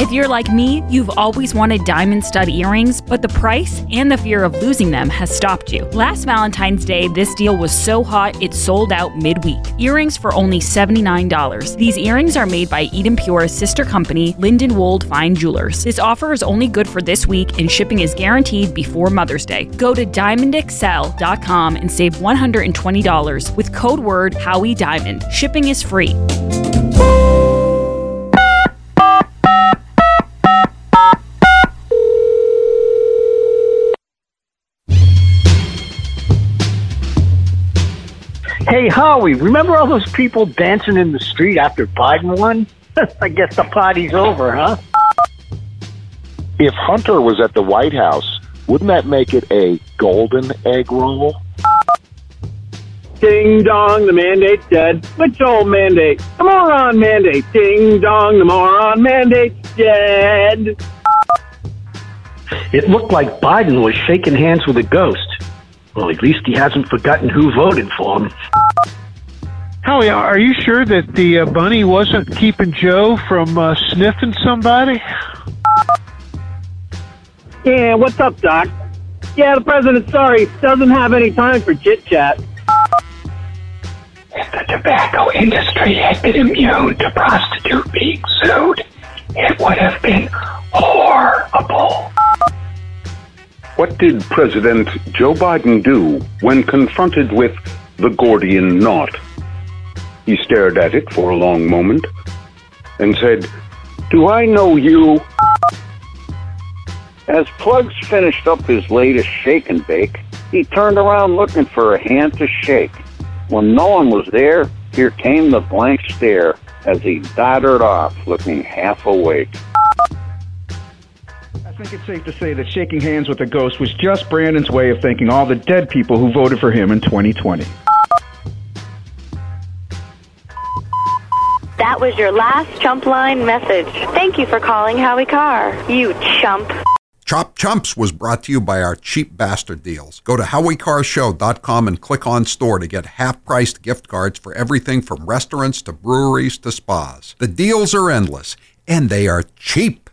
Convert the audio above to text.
If you're like me, you've always wanted diamond stud earrings, but the price and the fear of losing them has stopped you. Last Valentine's Day, this deal was so hot it sold out midweek. Earrings for only $79. These earrings are made by Eden Pure's sister company, Lindenwold Fine Jewelers. This offer is only good for this week, and shipping is guaranteed before Mother's Day. Go to diamondexcel.com and save $120 with code word Howie Diamond. Shipping is free. Hey, Howie, remember all those people dancing in the street after Biden won? I guess the party's over, huh? If Hunter was at the White House, wouldn't that make it a golden egg roll? Ding dong, the mandate's dead. Which old mandate? The moron mandate. Ding dong, the moron mandate's dead. It looked like Biden was shaking hands with a ghost. Well, at least he hasn't forgotten who voted for him. Howie, are you sure that the bunny wasn't keeping Joe from sniffing somebody? Yeah, what's up, Doc? Yeah, the president's sorry. Doesn't have any time for chit-chat. If the tobacco industry had been immune to prostitute being sued, it would have been horrible. What did President Joe Biden do when confronted with the Gordian knot? He stared at it for a long moment and said, "Do I know you?" As Plugs finished up his latest shake and bake, he turned around looking for a hand to shake. When no one was there, here came the blank stare as he doddered off, looking half awake. I think it's safe to say that shaking hands with a ghost was just Brandon's way of thanking all the dead people who voted for him in 2020. That was your last Chump Line message. Thank you for calling Howie Carr, you chump. Chop Chumps was brought to you by our cheap bastard deals. Go to HowieCarrShow.com and click on store to get half-priced gift cards for everything from restaurants to breweries to spas. The deals are endless, and they are cheap.